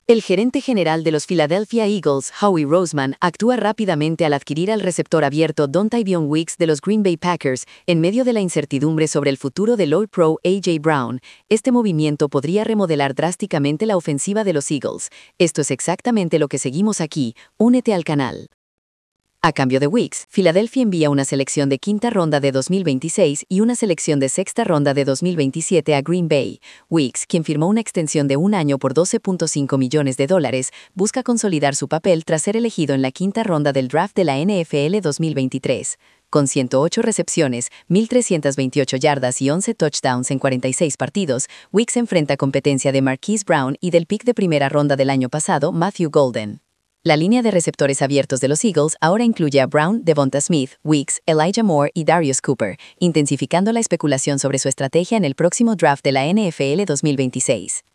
El gerente general de los Philadelphia Eagles, Howie Roseman, actúa rápidamente al adquirir al receptor abierto Dontayvion Wicks de los Green Bay Packers en medio de la incertidumbre sobre el futuro del All-Pro A.J. Brown. Este movimiento podría remodelar drásticamente la ofensiva de los Eagles. Esto es exactamente lo que seguimos aquí. Únete al canal. A cambio de Wicks, Philadelphia envía una selección de quinta ronda de 2026 y una selección de sexta ronda de 2027 a Green Bay. Wicks, quien firmó una extensión de un año por $12.5 millones, busca consolidar su papel tras ser elegido en la quinta ronda del draft de la NFL 2023. Con 108 recepciones, 1,328 yardas y 11 touchdowns en 46 partidos, Wicks enfrenta competencia de Marquise Brown y del pick de primera ronda del año pasado, Matthew Golden. La línea de receptores abiertos de los Eagles ahora incluye a Brown, Devonta Smith, Wicks, Elijah Moore y Darius Cooper, intensificando la especulación sobre su estrategia en el próximo draft de la NFL 2026.